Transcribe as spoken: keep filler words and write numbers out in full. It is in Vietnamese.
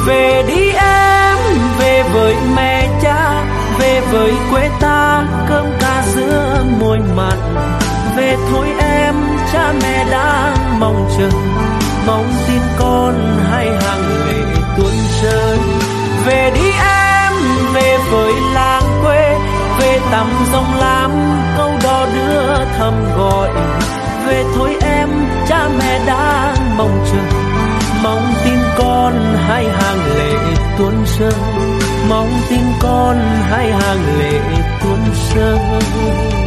Về đi em, về với mẹ cha, về với quê ta cơm ca giữa môi mặn. Về thôi em, cha mẹ đang mong chờ, mong tin con hai hàng lệ tuôn rơi. Về đi em, về với làng quê, về tắm dòng lam câu đò đưa thầm gọi. Về thôi em, cha mẹ đang mong chờ, mong tin con hai hàng lệ tuôn rơi, mong tin con hai hàng lệ tuôn rơi.